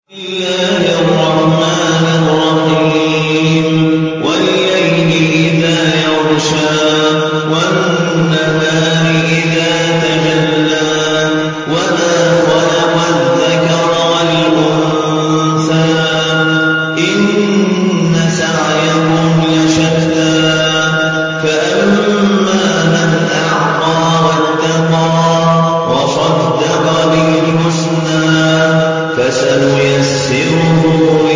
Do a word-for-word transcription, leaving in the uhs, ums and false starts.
الله الرحمن الرحيم والليل إذا يغشى والنهار إذا تجلى وما خلق الذكر والأنثى إن سعيكم لشتى فأما من أعطى واتقى وصدق بالحسنى فسنيسره